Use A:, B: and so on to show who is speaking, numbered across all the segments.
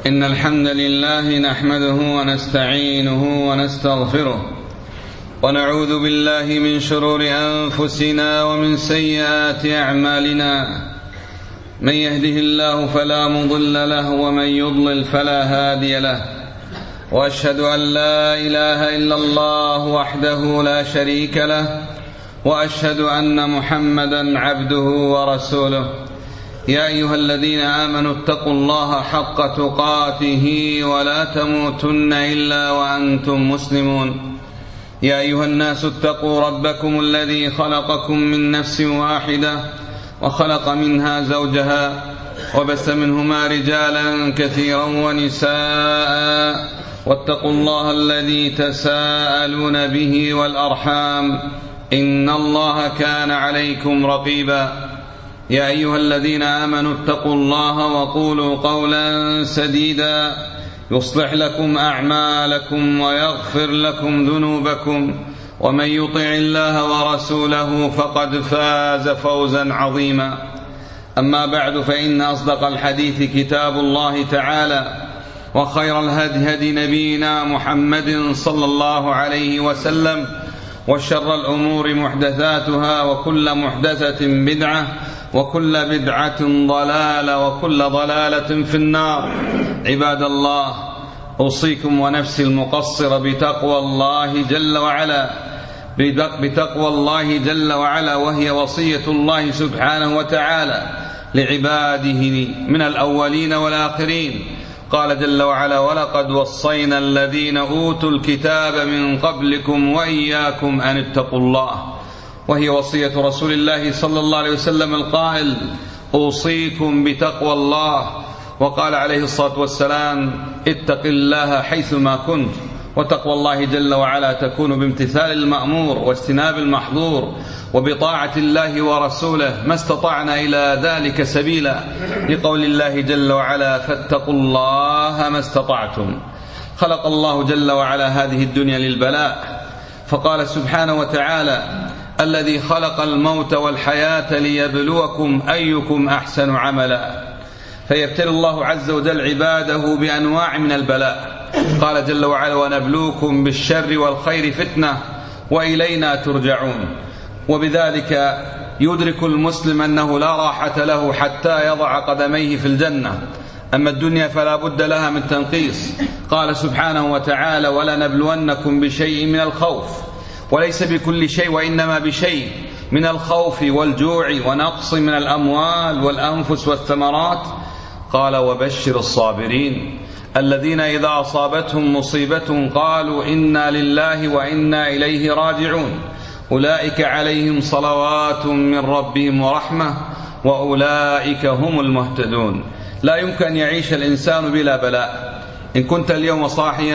A: إن الحمد لله نحمده ونستعينه ونستغفره ونعوذ بالله من شرور أنفسنا ومن سيئات أعمالنا. من يهده الله فلا مضل له ومن يضلل فلا هادي له، وأشهد أن لا إله إلا الله وحده لا شريك له، وأشهد أن محمدا عبده ورسوله. يا أيها الذين آمنوا اتقوا الله حق تقاته ولا تموتن إلا وأنتم مسلمون. يا أيها الناس اتقوا ربكم الذي خلقكم من نفس واحدة وخلق منها زوجها وبث منهما رجالا كثيرا ونساء، واتقوا الله الذي تساءلون به والأرحام إن الله كان عليكم رقيبا. يا أيها الذين آمنوا اتقوا الله وقولوا قولا سديدا يصلح لكم أعمالكم ويغفر لكم ذنوبكم، ومن يطع الله ورسوله فقد فاز فوزا عظيما. أما بعد، فإن أصدق الحديث كتاب الله تعالى، وخير الهدي هدي نبينا محمد صلى الله عليه وسلم، وشر الأمور محدثاتها، وكل محدثة بدعة، وكل بدعة ضلالة، وكل ضلالة في النار. عباد الله، أوصيكم ونفسي المقصر بتقوى الله جل وعلا، وهي وصية الله سبحانه وتعالى لعباده من الأولين والآخرين. قال جل وعلا: ولقد وصينا الذين أوتوا الكتاب من قبلكم وإياكم أن اتقوا الله. وهي وصية رسول الله صلى الله عليه وسلم القائل: أوصيكم بتقوى الله. وقال عليه الصلاة والسلام: اتق الله حيثما كنت. وتقوى الله جل وعلا تكون بامتثال المأمور واجتناب المحظور وبطاعة الله ورسوله ما استطعنا إلى ذلك سبيلا، لقول الله جل وعلا: فاتقوا الله ما استطعتم. خلق الله جل وعلا هذه الدنيا للبلاء، فقال سبحانه وتعالى: الذي خلق الموت والحياة ليبلوكم أيكم أحسن عملا. فيبتلي الله عز وجل عباده بأنواع من البلاء. قال جل وعلا: ونبلوكم بالشر والخير فتنة وإلينا ترجعون. وبذلك يدرك المسلم أنه لا راحة له حتى يضع قدميه في الجنة. أما الدنيا فلا بد لها من تنقيص. قال سبحانه وتعالى: ولنبلونكم بشيء من الخوف، وليس بكل شيء وإنما بشيء من الخوف والجوع ونقص من الأموال والأنفس والثمرات. قال: وبشر الصابرين الذين إذا أصابتهم مصيبة قالوا إنا لله وإنا إليه راجعون، أولئك عليهم صلوات من ربهم ورحمة وأولئك هم المهتدون. لا يمكن أن يعيش الإنسان بلا بلاء. إن كنت اليوم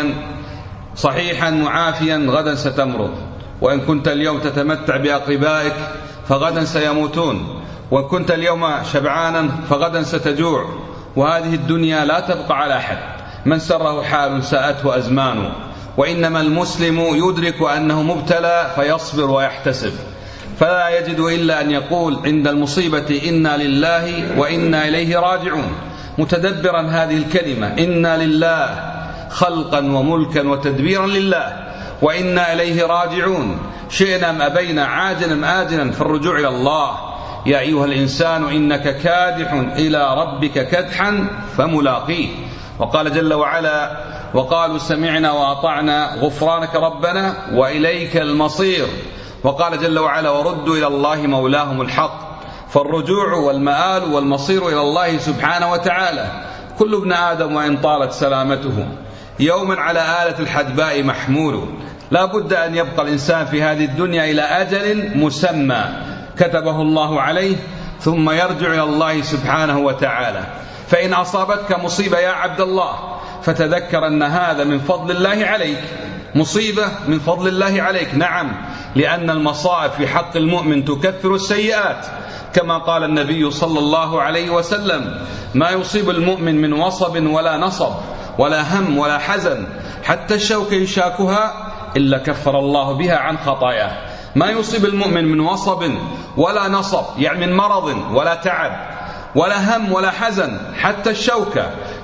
A: صحيحا معافيا غدا ستمرض، وإن كنت اليوم تتمتع بأقربائك فغدا سيموتون، وإن كنت اليوم شبعانا فغدا ستجوع. وهذه الدنيا لا تبقى على أحد. من سره حال ساءته أزمان. وإنما المسلم يدرك أنه مبتلى فيصبر ويحتسب، فلا يجد إلا أن يقول عند المصيبة: إنا لله وإنا إليه راجعون، متدبرا هذه الكلمة: إنا لله، خلقا وملكا وتدبيرا لله، وإنا إليه راجعون، شئنا أم أبينا، عاجلا أم آجلا، فالرجوع إلى الله. يا أيها الإنسان إنك كادح إلى ربك كدحا فملاقيه. وقال جل وعلا: وقالوا سمعنا وأطعنا غفرانك ربنا وإليك المصير. وقال جل وعلا: وردوا إلى الله مولاهم الحق. فالرجوع والمآل والمصير إلى الله سبحانه وتعالى. كل ابن آدم وإن طالت سلامته يوما على آلة الحدباء محمول. لا بد أن يبقى الإنسان في هذه الدنيا إلى أجل مسمى كتبه الله عليه، ثم يرجع إلى الله سبحانه وتعالى. فإن أصابتك مصيبة يا عبد الله فتذكر أن هذا من فضل الله عليك، مصيبة من فضل الله عليك. نعم، لأن المصائب في حق المؤمن تكفر السيئات، كما قال النبي صلى الله عليه وسلم: ما يصيب المؤمن من وصب ولا نصب ولا هم ولا حزن حتى الشوك يشاكها إلا كفر الله بها عن خطاياه. ما يصيب المؤمن من وصب ولا نصب، يعني من مرض ولا تعب ولا هم ولا حزن، حتى الشوكة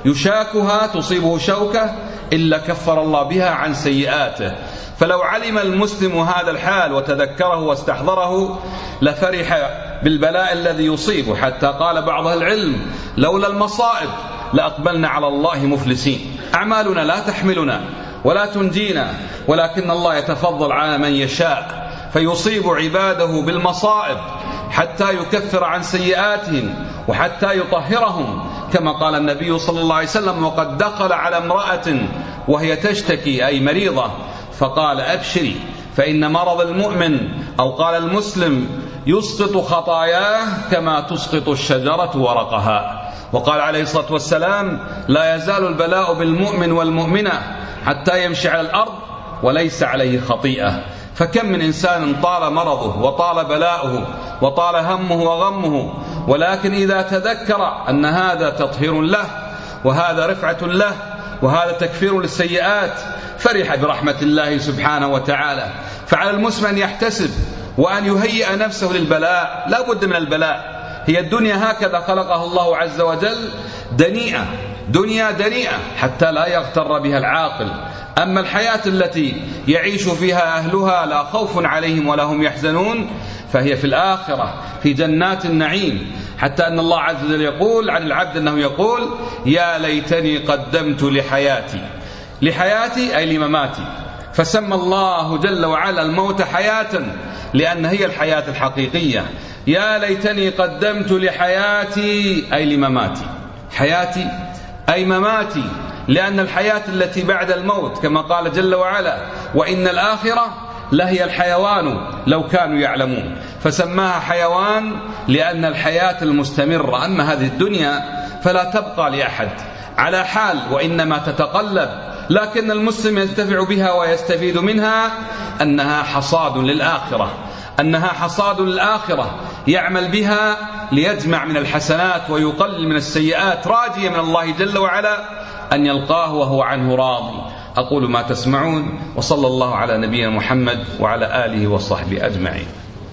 A: يشاكها تصيبه شوكة إلا كفر الله بها عن سيئاته. فلو علم المسلم هذا الحال وتذكره واستحضره لفرح بالبلاء الذي يصيبه، حتى قال بعض العلم: لولا المصائب لأقبلنا على الله مفلسين. أعمالنا لا تحملنا ولا تنجينا، ولكن الله يتفضل على من يشاء فيصيب عباده بالمصائب حتى يكفر عن سيئاتهم وحتى يطهرهم، كما قال النبي صلى الله عليه وسلم: وقد دخل على امرأة وهي تشتكي أي مريضة فقال: أبشري فإن مرض المؤمن أو قال المسلم يسقط خطاياه كما تسقط الشجرة ورقها. وقال عليه الصلاة والسلام: لا يزال البلاء بالمؤمن والمؤمنة حتى يمشي على الأرض وليس عليه خطيئة. فكم من إنسان طال مرضه وطال بلاؤه وطال همه وغمه، ولكن إذا تذكر أن هذا تطهير له وهذا رفعة له وهذا تكفير للسيئات فرح برحمة الله سبحانه وتعالى. فعلى المسلم أن يحتسب وأن يهيئ نفسه للبلاء. لا بد من البلاء. هي الدنيا هكذا خلقها الله عز وجل، دنيئة، دنيا دنيئة حتى لا يغتر بها العاقل. أما الحياة التي يعيش فيها أهلها لا خوف عليهم ولا هم يحزنون فهي في الآخرة في جنات النعيم، حتى أن الله عز وجل يقول عن العبد أنه يقول: يا ليتني قدمت لحياتي. لحياتي أي لمماتي. فسمى الله جل وعلا الموت حياة لأن هي الحياة الحقيقية. يا ليتني قدمت لحياتي أي لمماتي. حياتي أي مماتي، لأن الحياة التي بعد الموت كما قال جل وعلا: وإن الآخرة لهي الحيوان لو كانوا يعلمون. فسماها حيوان لأن الحياة المستمرة. أما هذه الدنيا فلا تبقى لأحد على حال وإنما تتقلب، لكن المسلم ينتفع بها ويستفيد منها أنها حصاد للآخرة، أنها حصاد للآخرة يعمل بها ليجمع من الحسنات ويقلل من السيئات، راجيا من الله جل وعلا أن يلقاه وهو عنه راضي. أقول ما تسمعون، وصلى الله على نبينا محمد وعلى آله وصحبه أجمعين.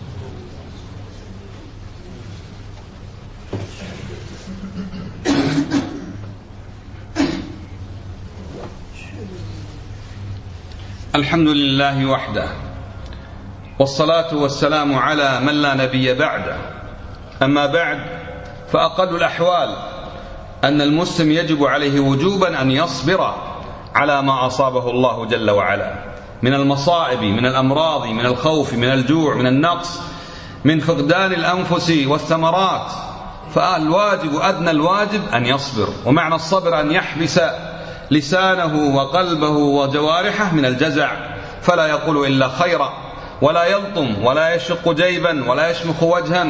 A: الحمد لله وحده، والصلاة والسلام على من لا نبي بعده. أما بعد، فأقل الأحوال أن المسلم يجب عليه وجوبا أن يصبر على ما أصابه الله جل وعلا من المصائب، من الأمراض، من الخوف، من الجوع، من النقص، من فقدان الأنفس والثمرات. فالواجب أدنى الواجب أن يصبر. ومعنى الصبر أن يحبس لسانه وقلبه وجوارحه من الجزع، فلا يقول إلا خيرا، ولا يلطم ولا يشق جيبا ولا يشمخ وجها،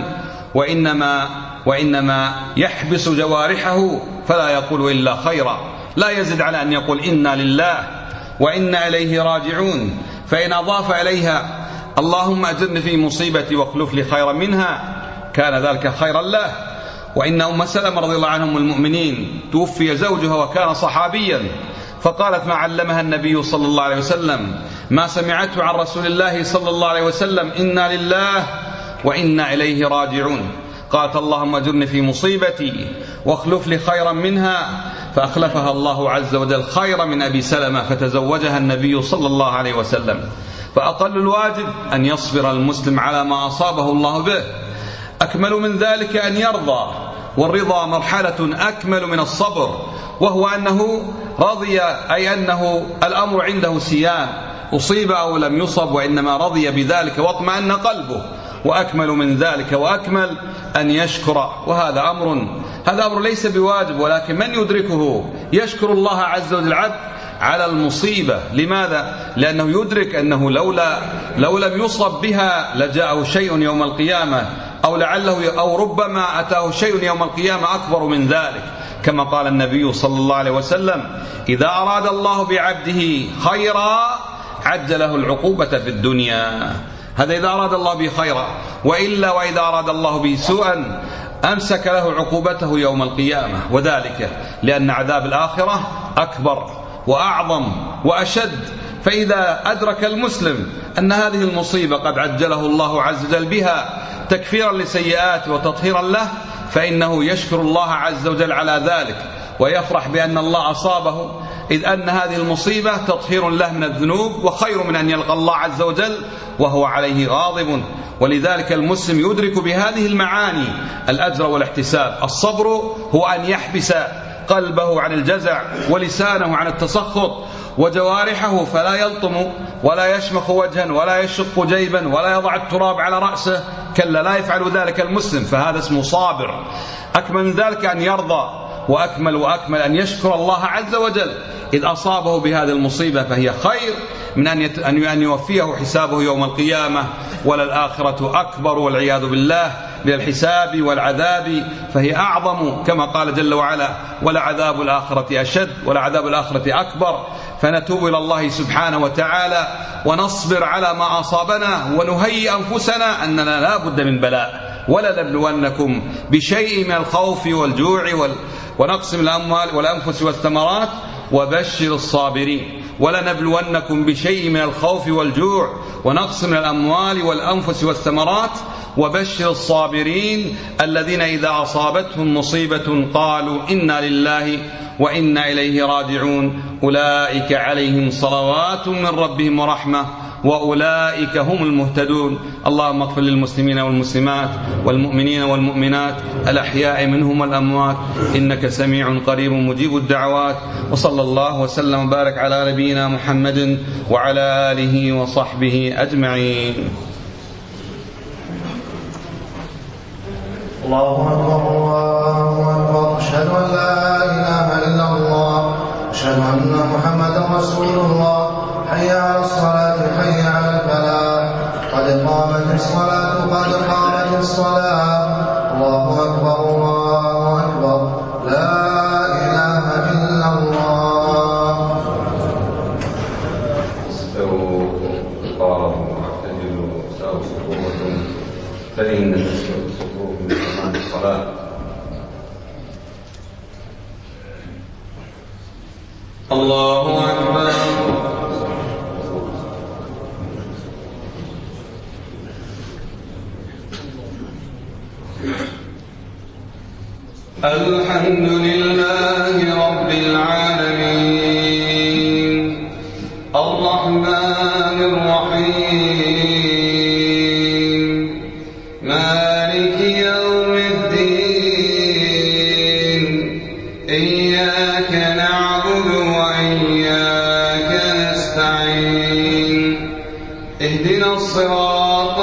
A: وإنما يحبس جوارحه فلا يقول إلا خيرا. لا يزد على أن يقول إنا لله وإنا إليه راجعون، فإن أضاف إليها اللهم أجرني في مصيبتي واخلف لي خيرا منها كان ذلك خيرا له. وإن أم سلمة رضي الله عنهم المؤمنين توفي زوجها وكان صحابيا، فقالت ما علمها النبي صلى الله عليه وسلم ما سمعته عن رسول الله صلى الله عليه وسلم: إنا لله وإنا إليه راجعون. قالت اللهم أجرني في مصيبتي واخلف لي خيرا منها، فأخلفها الله عز وجل خيرا من أبي سلمة فتزوجها النبي صلى الله عليه وسلم. فأقل الواجب أن يصبر المسلم على ما أصابه الله به. أكمل من ذلك أن يرضى، والرضا مرحلة أكمل من الصبر، وهو أنه رضي، أي أنه الأمر عنده سيان، أصيب أو لم يصب، وإنما رضي بذلك واطمأن قلبه. وأكمل من ذلك وأكمل أن يشكر، وهذا أمر ليس بواجب، ولكن من يدركه يشكر الله عز وجل العبد على المصيبة. لماذا؟ لأنه يدرك أنه لو لم يصب بها لجاءه شيء يوم القيامة، أو لعله أو ربما أتاه شيء يوم القيامة أكبر من ذلك، كما قال النبي صلى الله عليه وسلم: إذا أراد الله بعبده خيرا عجله العقوبة في الدنيا. هذا إذا أراد الله به خيرا، وإلا وإذا أراد الله به سوءا أمسك له عقوبته يوم القيامة. وذلك لأن عذاب الآخرة أكبر وأعظم وأشد فإذا أدرك المسلم أن هذه المصيبة قد عجله الله عز وجل بها تكفيرا لسيئاته وتطهيرا له، فإنه يشكر الله عز وجل على ذلك ويفرح بأن الله أصابه، إذ أن هذه المصيبة تطهير له من الذنوب وخير من أن يلقى الله عز وجل وهو عليه غاضب. ولذلك المسلم يدرك بهذه المعاني الأجر والاحتساب. الصبر هو أن يحبس قلبه عن الجزع ولسانه عن التسخط وجوارحه فلا يلطم ولا يشمخ وجها ولا يشق جيبا ولا يضع التراب على رأسه، كلا لا يفعل ذلك المسلم، فهذا اسمه صابر. أكمل من ذلك أن يرضى، وأكمل أن يشكر الله عز وجل إذ أصابه بهذه المصيبة، فهي خير من أن يوفيه حسابه يوم القيامة، وللآخرة أكبر والعياذ بالله من الحساب والعذاب، فهي أعظم كما قال جل وعلا: ولعذاب الآخرة أشد ولعذاب الآخرة أكبر. فنتوب إلى الله سبحانه وتعالى ونصبر على ما أصابنا ونهيئ أنفسنا أننا لا بد من بلاء. ولنبلونكم بشيء من الخوف والجوع ونقص من الأموال والأنفس والثمرات وبشر الصابرين. ولنبلونكم بشيء من الخوف والجوع ونقص من الأموال والأنفس والثمرات وبشر الصابرين الذين إذا أصابتهم مصيبة قالوا إنا لله وإنا إليه راجعون أولئك عليهم صلوات من ربهم ورحمة وأولئك هم المهتدون. اللهم اغفر للمسلمين والمسلمات والمؤمنين والمؤمنات الأحياء منهم والأموات إنك سميع قريب مجيب الدعوات. وصلى الله وسلم وبارك على نبينا محمد وعلى آله وصحبه أجمعين.
B: الله أكبر الله أكبر، أشهد أن لا إله إلا الله، أشهد أن محمدا رسول الله. حي على الصلاة حي على الفلاح، قد قامت الصلاة قد قامت الصلاة. الله أكبر الله أكبر، لا إله إلا الله.
A: استووا قاربوا واعتدلوا ساووا صفوفكم فإن تسوء الصفوف من تمام الصلاة. الله أكبر. الحمد لله رب العالمين الرحمن الرحيم مالك يوم الدين إياك نعبد وإياك نستعين اهدنا الصراط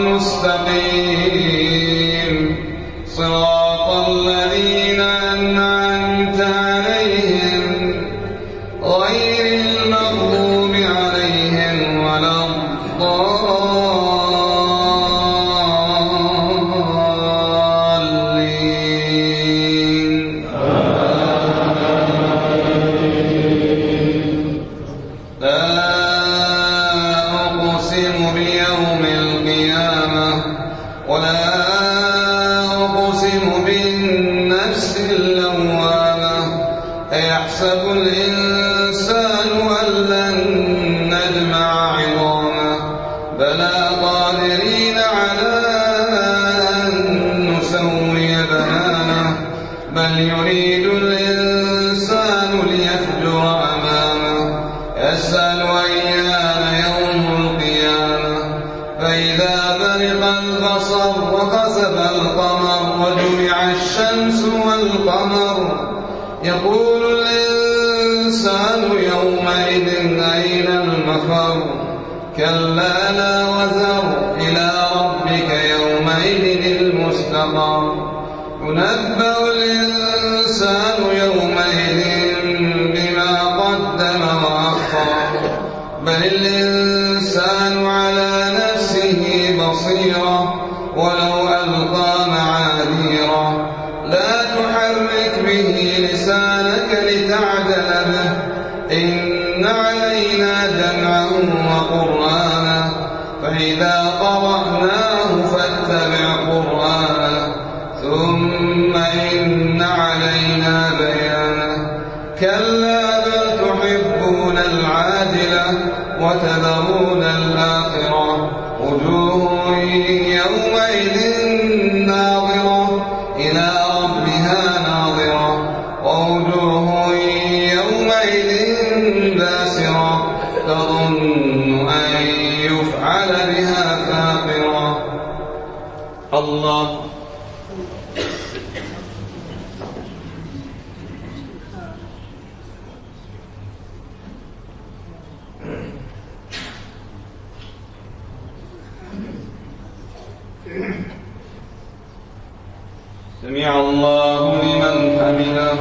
A: المستقيم صراط الذين أنعمت عليهم غير المغضوب عليهم ولا الضالين. لا أقسم بيوم القيامة ولا بالنفس اللوامة أيحسب الإنسان أن لن نجمع عظامه بلى قادرين على أن نسوي بنانه بل يريد الإنسان ليفجر أمامه يسأل أيان يوم القيامة فإذا برق البصر وخسف القمر وجمع الشمس والقمر يقول الإنسان يومئذ أين المفر كلا لا وزر إلى ربك يومئذ المستقر ينبأ الإنسان يومئذ بما قدم وأخر بل الإنسان على نفسه بصيرة ولو ألقى معاذيره لا تحرك به لسانك لتعجل به إن علينا جمعه وقرآنه فإذا قرأناه فاتبع قرآنه ثم إن علينا بيانه كلا بل تحبون العاجلة وتذرون الآخرة وجوه يومئذ ناظرة إلى ربها ناظرة ووجوه يومئذ باسرة تظن أن يفعل بها فاقرة. الله سمع الله لمن حمده.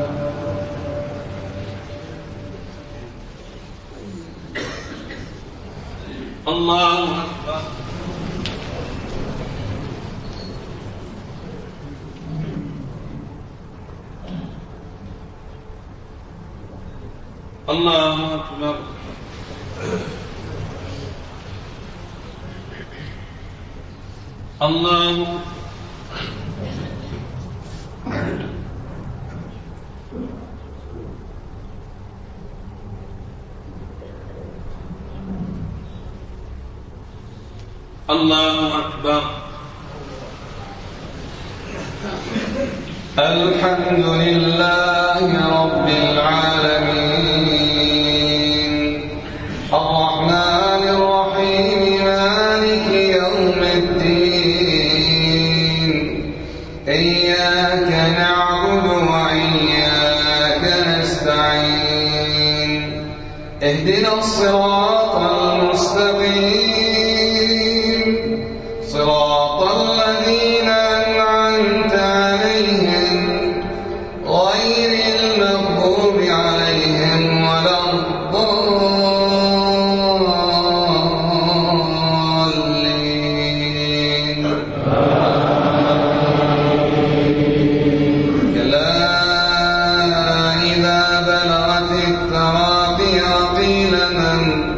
A: الله أكبر. الله أكبر. الله الله أكبر. الحمد لله رب العالمين الرحمن الرحيم مالك يوم الدين إياك نعبد وإياك نستعين اهدنا الصراط المستقيم صراط الذين أنعمت عليهم غير المغضوب عليهم ولا الضالين. كلا إذا بلغت التراقي وقيل من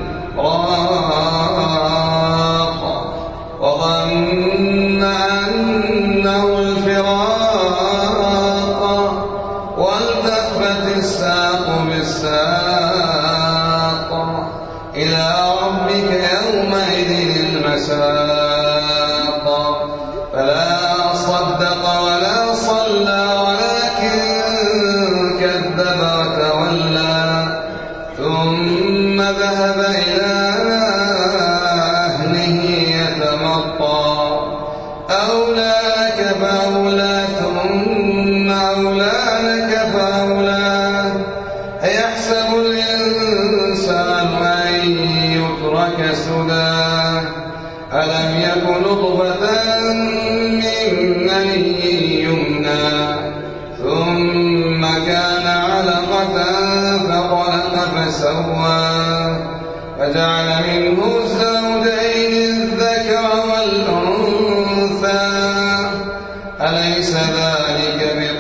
A: راق وظن أنه الفراق والتفت الساق بالساق إلى ربك يومئذ المساق فلا صدق ولا صلى ولكن كذب وتولى ثم ذهب إلى أهله يتمطى أولى لك فأولى ثم أولى لك فأولى أيحسب الإنسان أن يترك سدى ألم يك نطفة من مني يمنى ثم كان علقة فخلق فسوى فجعل منه الزوجين الذكر والأنثى أليس ذلك